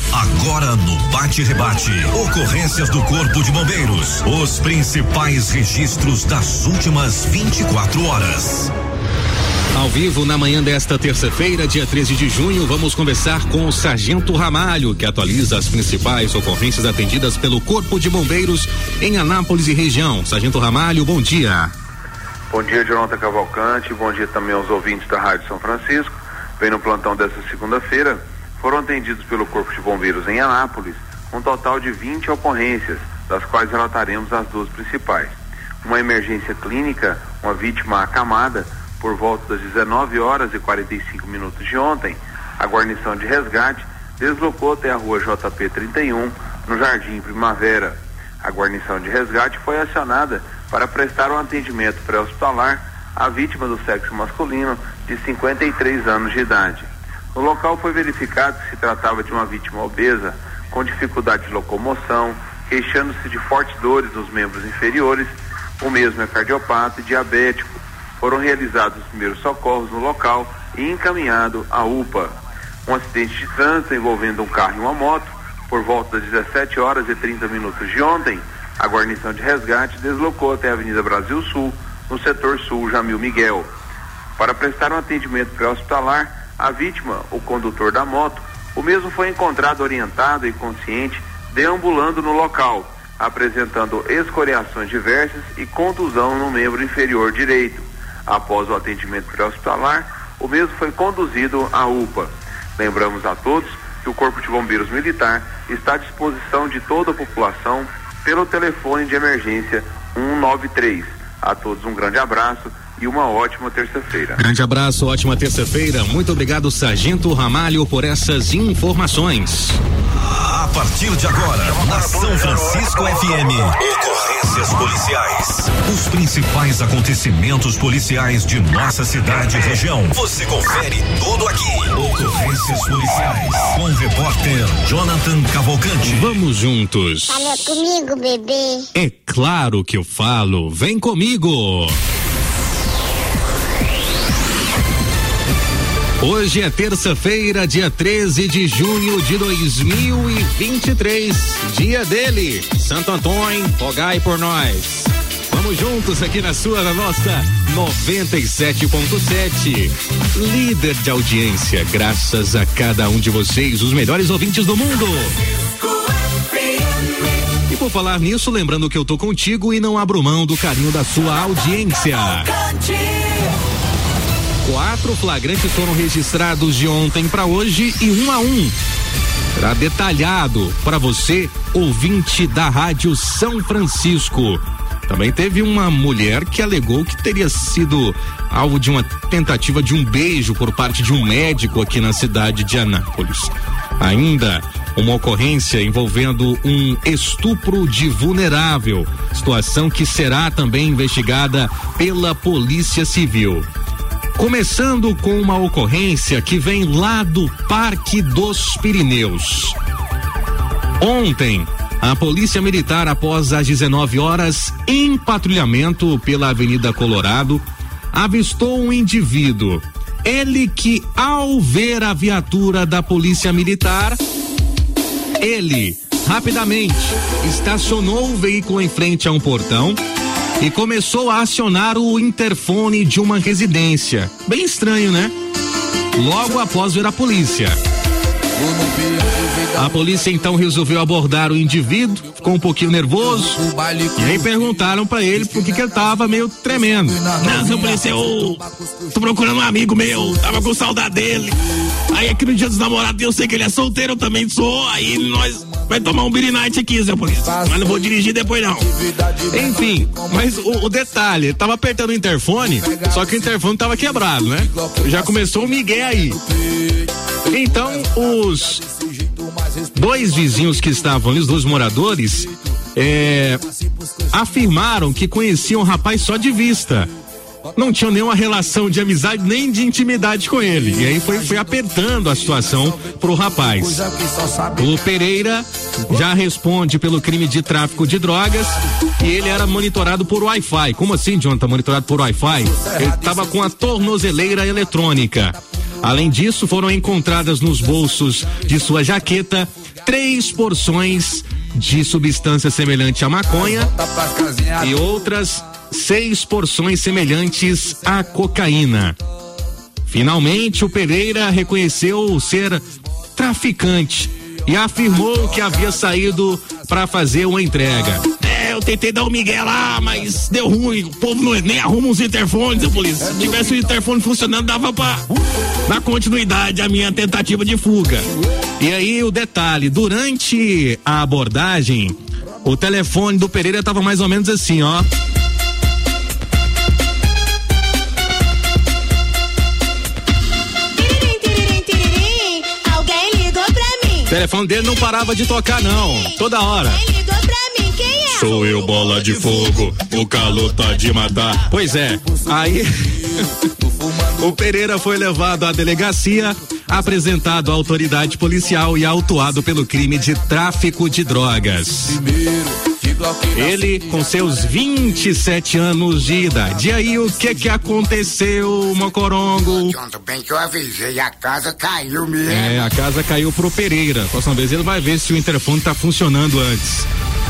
Agora no Bate Rebate, ocorrências do Corpo de Bombeiros, os principais registros das últimas 24 horas. Ao vivo, na manhã desta terça-feira, dia 13 de junho, vamos conversar com o Sargento Ramalho, que atualiza as principais ocorrências atendidas pelo Corpo de Bombeiros em Anápolis e região. Sargento Ramalho, bom dia. Bom dia, Jonathan Cavalcante, bom dia também aos ouvintes da Rádio São Francisco. Bem, no plantão desta segunda-feira, foram atendidos pelo Corpo de Bombeiros em Anápolis um total de 20 ocorrências, das quais relataremos as duas principais. Uma emergência clínica, uma vítima acamada. Por volta das 19 horas e 45 minutos de ontem, a guarnição de resgate deslocou até a rua JP 31, no Jardim Primavera. A guarnição de resgate foi acionada para prestar um atendimento pré-hospitalar à vítima do sexo masculino de 53 anos de idade. No local foi verificado que se tratava de uma vítima obesa, com dificuldade de locomoção, queixando-se de fortes dores nos membros inferiores. O mesmo é cardiopata e diabético. Foram realizados os primeiros socorros no local e encaminhado à UPA. Um acidente de trânsito envolvendo um carro e uma moto, por volta das 17 horas e 30 minutos de ontem, a guarnição de resgate deslocou até a Avenida Brasil Sul, no setor sul Jamil Miguel. Para prestar um atendimento pré-hospitalar, a vítima, o condutor da moto, o mesmo foi encontrado orientado e consciente, deambulando no local, apresentando escoriações diversas e contusão no membro inferior direito. Após o atendimento pré-hospitalar, o mesmo foi conduzido à UPA. Lembramos a todos que o Corpo de Bombeiros Militar está à disposição de toda a população pelo telefone de emergência 193. A todos um grande abraço e uma ótima terça-feira. Grande abraço, ótima terça-feira. Muito obrigado, Sargento Ramalho, por essas informações. A partir de agora, na São Francisco FM, ocorrências policiais. Os principais acontecimentos policiais de nossa cidade e região. Você confere tudo aqui. Ocorrências policiais. Com o repórter Jonathan Cavalcante. Vamos juntos. Fala comigo, bebê. É claro que eu falo. Vem comigo. Hoje é terça-feira, dia 13 de junho de 2023, dia dele, Santo Antônio, rogai por nós. Vamos juntos aqui na nossa 97.7, líder de audiência, graças a cada um de vocês, os melhores ouvintes do mundo. E por falar nisso, lembrando que eu tô contigo e não abro mão do carinho da sua audiência. 4 flagrantes foram registrados de ontem para hoje e 1 a 1. Será detalhado para você, ouvinte da Rádio São Francisco. Também teve uma mulher que alegou que teria sido alvo de uma tentativa de um beijo por parte de um médico aqui na cidade de Anápolis. Ainda uma ocorrência envolvendo um estupro de vulnerável, situação que será também investigada pela Polícia Civil. Começando com uma ocorrência que vem lá do Parque dos Pirineus. Ontem, a Polícia Militar, após as 19 horas, em patrulhamento pela Avenida Colorado, avistou um indivíduo. Ele que, ao ver a viatura da Polícia Militar, ele rapidamente estacionou o veículo em frente a um portão e começou a acionar o interfone de uma residência. Bem estranho, né? Logo após ver a polícia. A polícia então resolveu abordar o indivíduo, ficou um pouquinho nervoso, e aí perguntaram pra ele por que ele tava meio tremendo. Não, seu polícia, eu tô procurando um amigo meu, tava com saudade dele. Aí aqui no dia dos namorados eu sei que ele é solteiro, eu também sou, aí nós vai tomar um beer night aqui, seu polícia, mas não vou dirigir depois não. Enfim, mas o detalhe, ele tava apertando o interfone, só que o interfone tava quebrado, né? Já começou o migué aí. Então, os 2 vizinhos que estavam ali, os 2 moradores, afirmaram que conheciam o rapaz só de vista. Não tinham nenhuma relação de amizade nem de intimidade com ele. E aí foi apertando a situação pro rapaz. O Pereira já responde pelo crime de tráfico de drogas e ele era monitorado por Wi-Fi. Como assim, John? Tá monitorado por Wi-Fi? Ele tava com a tornozeleira eletrônica. Além disso, foram encontradas nos bolsos de sua jaqueta 3 porções de substância semelhante à maconha e outras 6 porções semelhantes à cocaína. Finalmente, o Pereira reconheceu ser traficante e afirmou que havia saído para fazer uma entrega. Eu tentei dar um migué lá, mas deu ruim. O povo nem arruma os interfones, a polícia. Se tivesse o interfone funcionando, dava pra dar continuidade à minha tentativa de fuga. E aí o detalhe, durante a abordagem, o telefone do Pereira tava mais ou menos assim, ó. Alguém ligou pra mim. O telefone dele não parava de tocar, não. Toda hora. Quem ligou pra mim? Quem é? Sou eu, bola de fogo, o calor tá de matar. Pois é, aí o Pereira foi levado à delegacia, apresentado à autoridade policial e autuado pelo crime de tráfico de drogas. Ele com seus 27 anos de idade. E aí, o que aconteceu, Mocorongo? Bem que eu avisei, a casa caiu mesmo. A casa caiu pro Pereira. Próxima vez ele vai ver se o interfone tá funcionando antes.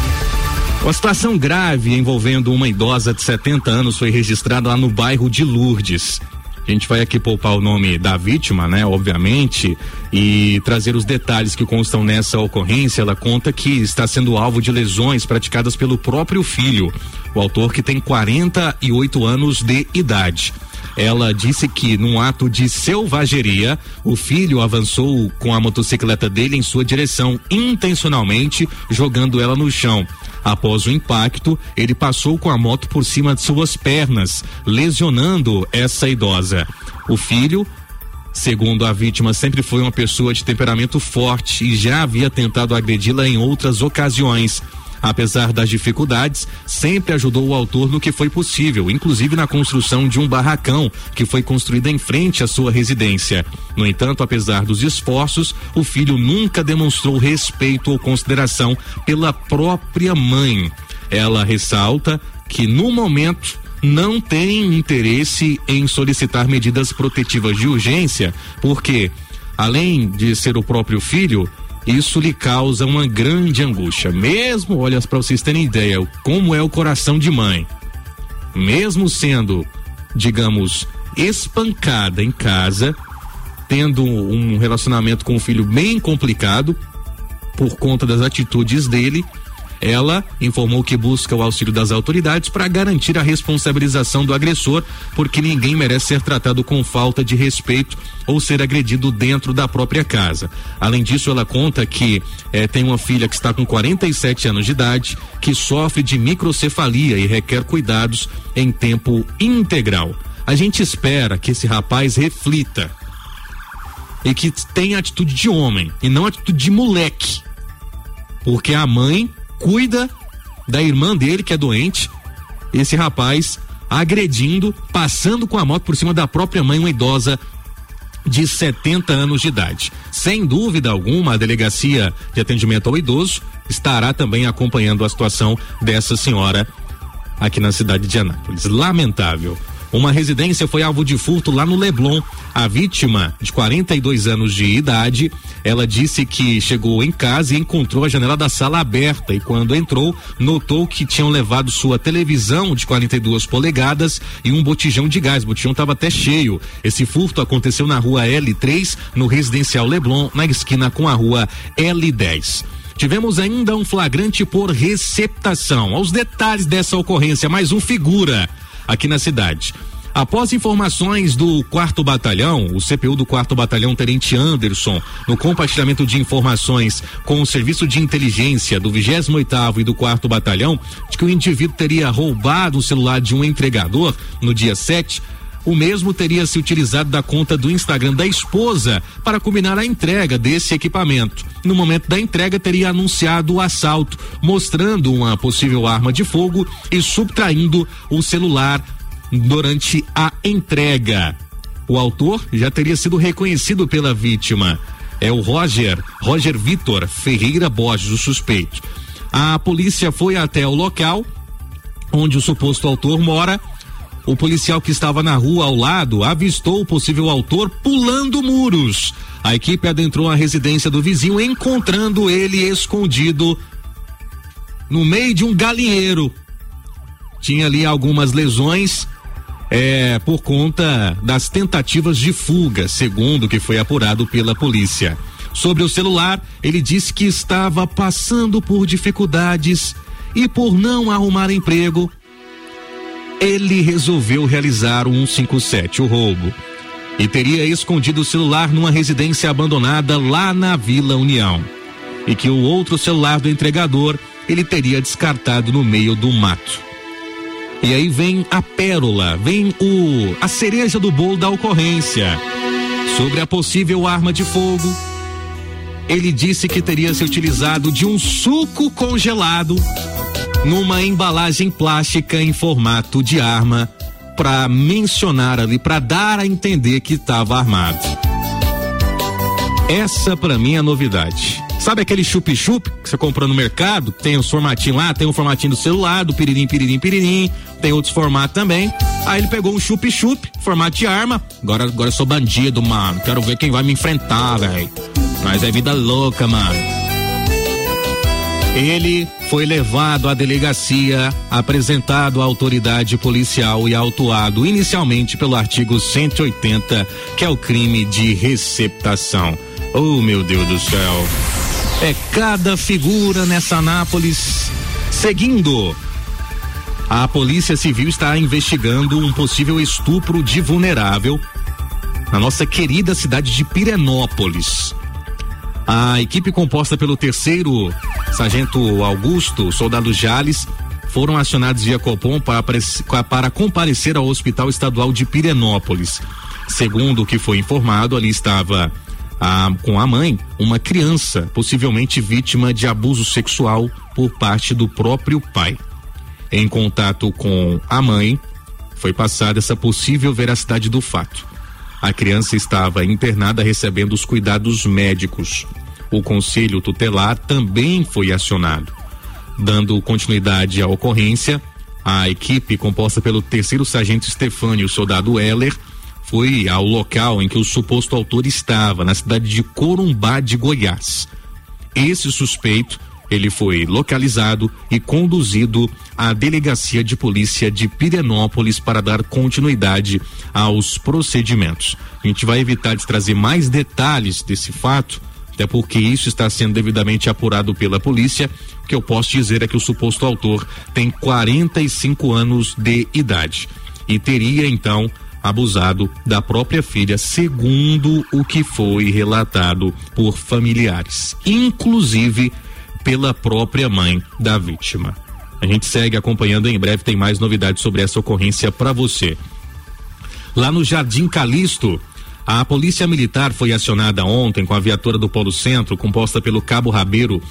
Uma situação grave envolvendo uma idosa de 70 anos foi registrada lá no bairro de Lourdes. A gente vai aqui poupar o nome da vítima, né, obviamente, e trazer os detalhes que constam nessa ocorrência. Ela conta que está sendo alvo de lesões praticadas pelo próprio filho, o autor, que tem 48 anos de idade. Ela disse que, num ato de selvageria, o filho avançou com a motocicleta dele em sua direção, intencionalmente jogando ela no chão. Após o impacto, ele passou com a moto por cima de suas pernas, lesionando essa idosa. O filho, segundo a vítima, sempre foi uma pessoa de temperamento forte e já havia tentado agredi-la em outras ocasiões. Apesar das dificuldades, sempre ajudou o autor no que foi possível, inclusive na construção de um barracão que foi construído em frente à sua residência. No entanto, apesar dos esforços, o filho nunca demonstrou respeito ou consideração pela própria mãe. Ela ressalta que, no momento, não tem interesse em solicitar medidas protetivas de urgência, porque, além de ser o próprio filho, isso lhe causa uma grande angústia. Mesmo, olha, para vocês terem ideia, como é o coração de mãe. Mesmo sendo, digamos, espancada em casa, tendo um relacionamento com o filho bem complicado, por conta das atitudes dele, ela informou que busca o auxílio das autoridades para garantir a responsabilização do agressor, porque ninguém merece ser tratado com falta de respeito ou ser agredido dentro da própria casa. Além disso, ela conta que tem uma filha que está com 47 anos de idade, que sofre de microcefalia e requer cuidados em tempo integral. A gente espera que esse rapaz reflita e que tenha atitude de homem e não atitude de moleque, porque a mãe cuida da irmã dele, que é doente, esse rapaz agredindo, passando com a moto por cima da própria mãe, uma idosa de 70 anos de idade. Sem dúvida alguma, a Delegacia de Atendimento ao Idoso estará também acompanhando a situação dessa senhora aqui na cidade de Anápolis. Lamentável. Uma residência foi alvo de furto lá no Leblon. A vítima, de 42 anos de idade, ela disse que chegou em casa e encontrou a janela da sala aberta, e quando entrou, notou que tinham levado sua televisão de 42 polegadas e um botijão de gás. O botijão estava até cheio. Esse furto aconteceu na rua L3, no residencial Leblon, na esquina com a rua L10. Tivemos ainda um flagrante por receptação. Aos detalhes dessa ocorrência, mais um figura aqui na cidade. Após informações do 4º Batalhão, o CPU do 4º Batalhão, Tenente Anderson, no compartilhamento de informações com o Serviço de Inteligência do 28º e do 4º Batalhão, de que o indivíduo teria roubado o celular de um entregador no dia 7, o mesmo teria se utilizado da conta do Instagram da esposa para combinar a entrega desse equipamento. No momento da entrega, teria anunciado o assalto, mostrando uma possível arma de fogo e subtraindo o celular durante a entrega. O autor já teria sido reconhecido pela vítima. É o Roger Vitor Ferreira Borges, o suspeito. A polícia foi até o local onde o suposto autor mora. o policial que estava na rua ao lado avistou o possível autor pulando muros. A equipe adentrou a residência do vizinho, encontrando ele escondido no meio de um galinheiro. Tinha ali algumas lesões por conta das tentativas de fuga, segundo o que foi apurado pela polícia. Sobre o celular, ele disse que estava passando por dificuldades e por não arrumar emprego, ele resolveu realizar o 157, o roubo, e teria escondido o celular numa residência abandonada lá na Vila União, e que o outro celular do entregador ele teria descartado no meio do mato. E aí vem a pérola, vem a cereja do bolo da ocorrência. Sobre a possível arma de fogo, ele disse que teria se utilizado de um suco congelado numa embalagem plástica em formato de arma, para mencionar ali, para dar a entender que estava armado. Essa pra mim é a novidade. Sabe aquele chup-chup que você compra no mercado? Tem os formatinhos lá, tem o formatinho do celular, do piririm, tem outros formatos também. Aí ele pegou um chup-chup, formato de arma. Agora eu sou bandido, mano. Quero ver quem vai me enfrentar, velho. Mas é vida louca, mano. Ele foi levado à delegacia, apresentado à autoridade policial e autuado inicialmente pelo artigo 180, que é o crime de receptação. Oh, meu Deus do céu. É cada figura nessa Anápolis. Seguindo, a Polícia Civil está investigando um possível estupro de vulnerável na nossa querida cidade de Pirenópolis. A equipe composta pelo 3º Sargento Augusto, soldado Jales, foram acionados via Copom para comparecer ao Hospital Estadual de Pirenópolis. Segundo o que foi informado, ali estava com a mãe uma criança, possivelmente vítima de abuso sexual por parte do próprio pai. Em contato com a mãe, foi passada essa possível veracidade do fato. A criança estava internada recebendo os cuidados médicos. O Conselho Tutelar também foi acionado. Dando continuidade à ocorrência, a equipe composta pelo 3º Sargento Stefânio e o soldado Heller foi ao local em que o suposto autor estava, na cidade de Corumbá de Goiás. Esse suspeito, ele foi localizado e conduzido à Delegacia de Polícia de Pirenópolis para dar continuidade aos procedimentos. A gente vai evitar de trazer mais detalhes desse fato, até porque isso está sendo devidamente apurado pela polícia. O que eu posso dizer é que o suposto autor tem 45 anos de idade e teria então abusado da própria filha, segundo o que foi relatado por familiares, inclusive pela própria mãe da vítima. A gente segue acompanhando, em breve tem mais novidades sobre essa ocorrência para você. Lá no Jardim Calixto, a Polícia Militar foi acionada ontem com a viatura do Polo Centro, composta pelo Cabo Rabelo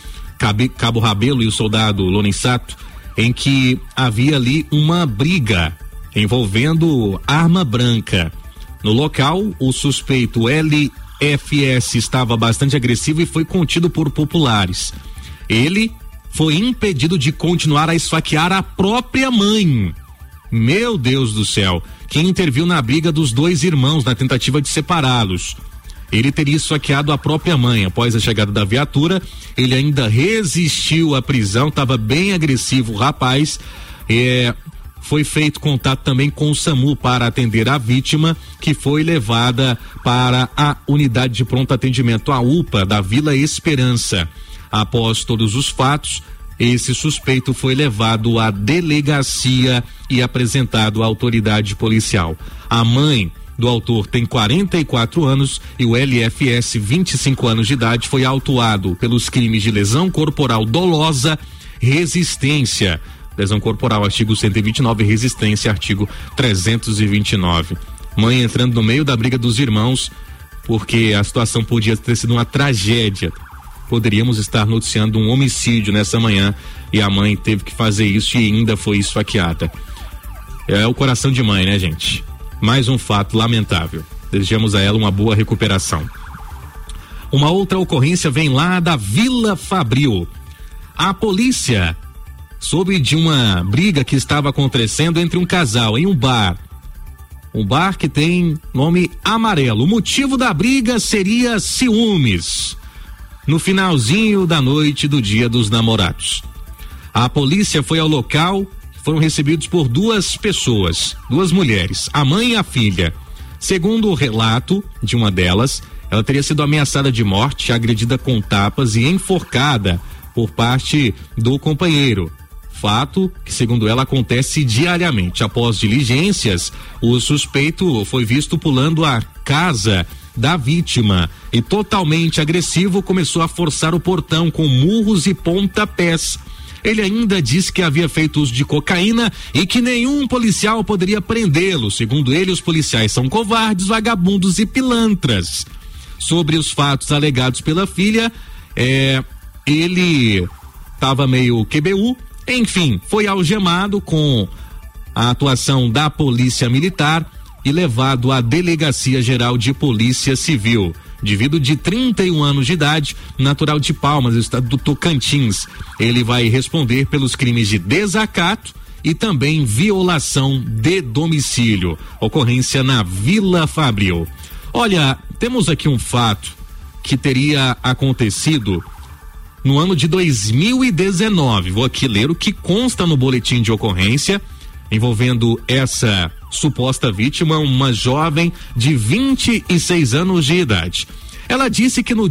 e o soldado Lorenzato, em que havia ali uma briga envolvendo arma branca. No local, o suspeito LFS estava bastante agressivo e foi contido por populares. Ele foi impedido de continuar a esfaquear a própria mãe. Meu Deus do céu, quem interviu na briga dos dois irmãos na tentativa de separá-los. Ele teria esfaqueado a própria mãe. Após a chegada da viatura, ele ainda resistiu à prisão, estava bem agressivo o rapaz. Foi feito contato também com o SAMU para atender a vítima, que foi levada para a unidade de pronto atendimento, a UPA da Vila Esperança. Após todos os fatos, esse suspeito foi levado à delegacia e apresentado à autoridade policial. A mãe do autor tem 44 anos e o LFS, 25 anos de idade, foi autuado pelos crimes de lesão corporal dolosa, resistência. Lesão corporal, artigo 129, resistência, artigo 329. Mãe entrando no meio da briga dos irmãos, porque a situação podia ter sido uma tragédia. Poderíamos estar noticiando um homicídio nessa manhã e a mãe teve que fazer isso e ainda foi esfaqueada. É o coração de mãe, né, gente? Mais um fato lamentável. Desejamos a ela uma boa recuperação. Uma outra ocorrência vem lá da Vila Fabril. A polícia soube de uma briga que estava acontecendo entre um casal em um bar. Um bar que tem nome Amarelo. O motivo da briga seria ciúmes. No finalzinho da noite do Dia dos Namorados. A polícia foi ao local, foram recebidos por duas pessoas, duas mulheres, a mãe e a filha. Segundo o relato de uma delas, ela teria sido ameaçada de morte, agredida com tapas e enforcada por parte do companheiro. Fato que, segundo ela, acontece diariamente. Após diligências, o suspeito foi visto pulando a casa da vítima e, totalmente agressivo, começou a forçar o portão com murros e pontapés. Ele ainda disse que havia feito uso de cocaína e que nenhum policial poderia prendê-lo. Segundo ele, os policiais são covardes, vagabundos e pilantras. Sobre os fatos alegados pela filha, ele estava meio QBU. Enfim, foi algemado com a atuação da Polícia Militar e levado à Delegacia Geral de Polícia Civil. Indivíduo de 31 anos de idade, natural de Palmas, estado do Tocantins. Ele vai responder pelos crimes de desacato e também violação de domicílio. Ocorrência na Vila Fabril. Olha, temos aqui um fato que teria acontecido no ano de 2019. Vou aqui ler o que consta no boletim de ocorrência envolvendo essa suposta vítima, uma jovem de 26 anos de idade. Ela disse que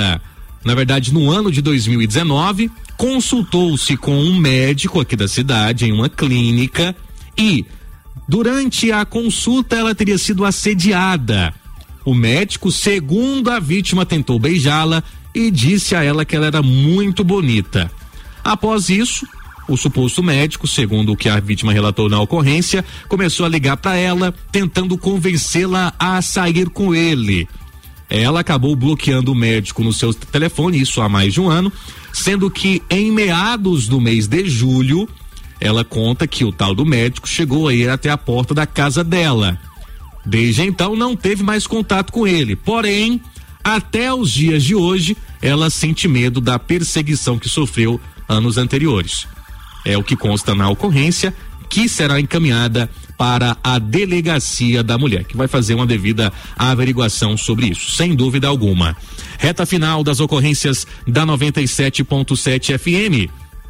no ano de 2019, consultou-se com um médico aqui da cidade, em uma clínica, e durante a consulta ela teria sido assediada. O médico, segundo a vítima, tentou beijá-la e disse a ela que ela era muito bonita. Após isso, o suposto médico, segundo o que a vítima relatou na ocorrência, começou a ligar para ela, tentando convencê-la a sair com ele. Ela acabou bloqueando o médico no seu telefone, isso há mais de um ano, sendo que em meados do mês de julho, ela conta que o tal do médico chegou a ir até a porta da casa dela. Desde então não teve mais contato com ele, porém, até os dias de hoje, ela sente medo da perseguição que sofreu anos anteriores. É o que consta na ocorrência, que será encaminhada para a Delegacia da Mulher, que vai fazer uma devida averiguação sobre isso, sem dúvida alguma. Reta final das ocorrências da 97.7 FM.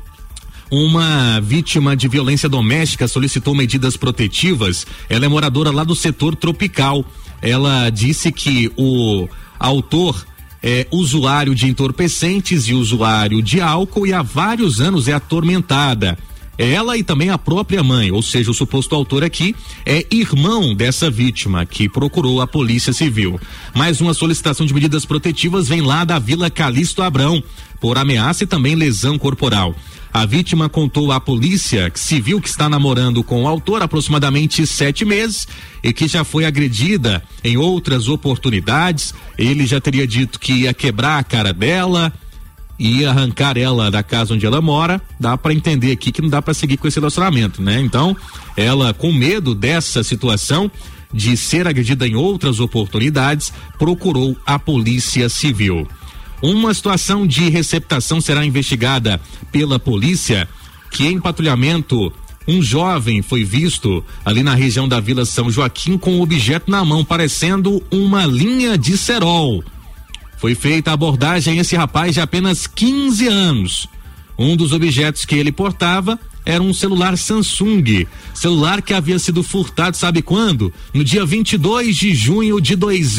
Uma vítima de violência doméstica solicitou medidas protetivas. Ela é moradora lá do setor tropical. Ela disse que o autor é usuário de entorpecentes e usuário de álcool e há vários anos é atormentada. Ela e também a própria mãe, ou seja, o suposto autor aqui é irmão dessa vítima que procurou a Polícia Civil. Mais uma solicitação de medidas protetivas vem lá da Vila Calixto Abrão, por ameaça e também lesão corporal. A vítima contou à Polícia Civil que está namorando com o autor há aproximadamente 7 meses e que já foi agredida em outras oportunidades. Ele já teria dito que ia quebrar a cara dela, ia arrancar ela da casa onde ela mora. Dá para entender aqui que não dá para seguir com esse relacionamento, né? Então, ela, com medo dessa situação de ser agredida em outras oportunidades, procurou a Polícia Civil. Uma situação de receptação será investigada pela polícia, que em patrulhamento, um jovem foi visto ali na região da Vila São Joaquim com um objeto na mão, parecendo uma linha de cerol. Foi feita a abordagem a esse rapaz de apenas 15 anos. Um dos objetos que ele portava era um celular Samsung, celular que havia sido furtado, sabe quando? No dia 22 de junho de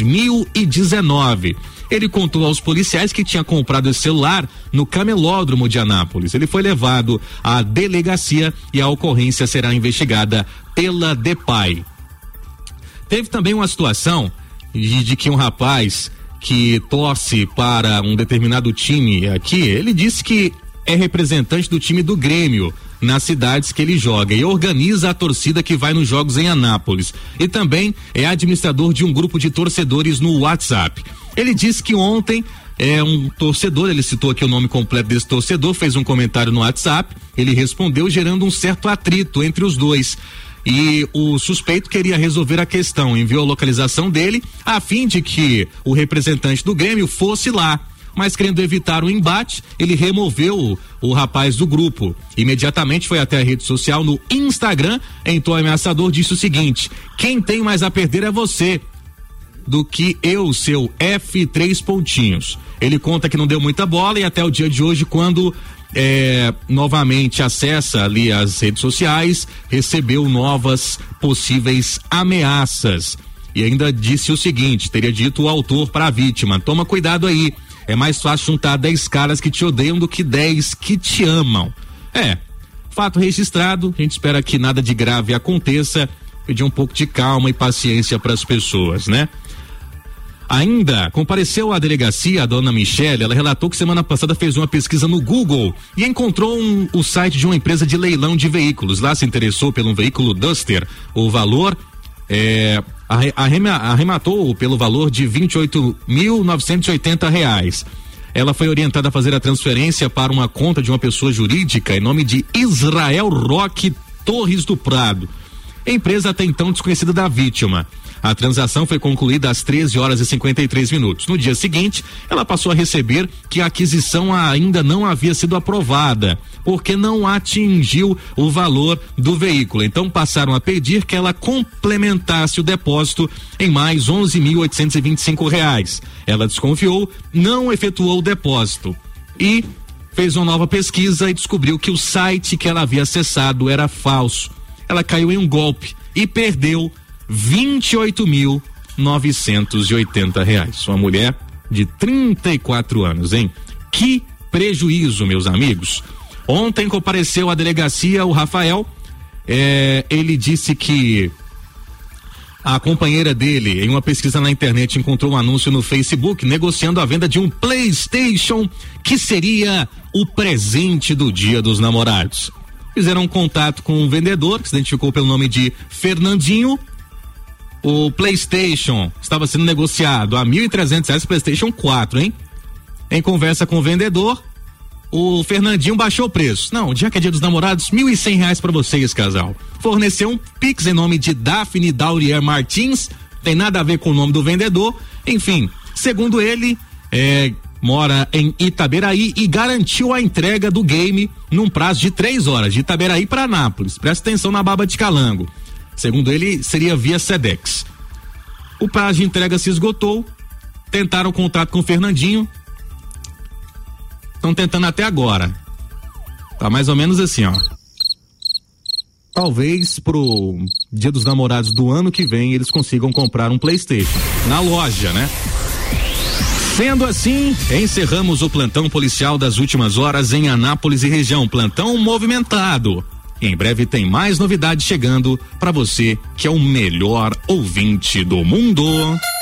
2019. Ele contou aos policiais que tinha comprado esse celular no camelódromo de Anápolis. Ele foi levado à delegacia e a ocorrência será investigada pela DEPAI. Teve também uma situação de que um rapaz que torce para um determinado time aqui, ele disse que é representante do time do Grêmio nas cidades que ele joga e organiza a torcida que vai nos jogos em Anápolis e também é administrador de um grupo de torcedores no WhatsApp. Ele disse que ontem um torcedor, ele citou aqui o nome completo desse torcedor, fez um comentário no WhatsApp, ele respondeu gerando um certo atrito entre os dois. E o suspeito queria resolver a questão, enviou a localização dele a fim de que o representante do Grêmio fosse lá. mas querendo evitar o embate, ele removeu o rapaz do grupo. Imediatamente foi até a rede social no Instagram, em tom ameaçador, disse o seguinte: quem tem mais a perder é você do que eu, seu F3 pontinhos. Ele conta que não deu muita bola e até o dia de hoje, quando novamente acessa ali as redes sociais, recebeu novas possíveis ameaças. E ainda disse o seguinte, teria dito o autor para a vítima: toma cuidado aí, é mais fácil juntar 10 caras que te odeiam do que 10 que te amam. Fato registrado, a gente espera que nada de grave aconteça, pedir um pouco de calma e paciência para as pessoas, né? Ainda compareceu à delegacia a dona Michele. Ela relatou que semana passada fez uma pesquisa no Google e encontrou o site de uma empresa de leilão de veículos. Lá se interessou por um veículo Duster. O valor arrematou pelo valor de R$28.980. Ela foi orientada a fazer a transferência para uma conta de uma pessoa jurídica em nome de Israel Roque Torres do Prado, empresa até então desconhecida da vítima. A transação foi concluída às 13h53. No dia seguinte, ela passou a receber que a aquisição ainda não havia sido aprovada, porque não atingiu o valor do veículo. Então passaram a pedir que ela complementasse o depósito em mais R$11.825. Ela desconfiou, não efetuou o depósito e fez uma nova pesquisa e descobriu que o site que ela havia acessado era falso. Ela caiu em um golpe e perdeu R$28.980. Uma mulher de 34 anos, hein? Que prejuízo, meus amigos. Ontem compareceu à delegacia o Rafael. Ele disse que a companheira dele, em uma pesquisa na internet, encontrou um anúncio no Facebook negociando a venda de um PlayStation, que seria o presente do Dia dos Namorados. Fizeram um contato com um vendedor que se identificou pelo nome de Fernandinho. O PlayStation estava sendo negociado a R$1.300, PlayStation 4, hein? Em conversa com o vendedor, o Fernandinho baixou o preço. Não, já que é Dia dos Namorados, R$1.100 para vocês, casal. Forneceu um Pix em nome de Daphne Daurier Martins, tem nada a ver com o nome do vendedor. Enfim, segundo ele, mora em Itaberaí e garantiu a entrega do game num prazo de 3 horas, de Itaberaí para Anápolis. Presta atenção na baba de calango. Segundo ele, seria via Sedex. O prazo de entrega se esgotou, tentaram contato com o Fernandinho, estão tentando até agora. Tá mais ou menos assim, ó. Talvez pro Dia dos Namorados do ano que vem eles consigam comprar um PlayStation na loja, né? Sendo assim, encerramos o plantão policial das últimas horas em Anápolis e região. Plantão movimentado. Em breve tem mais novidades chegando para você que é o melhor ouvinte do mundo.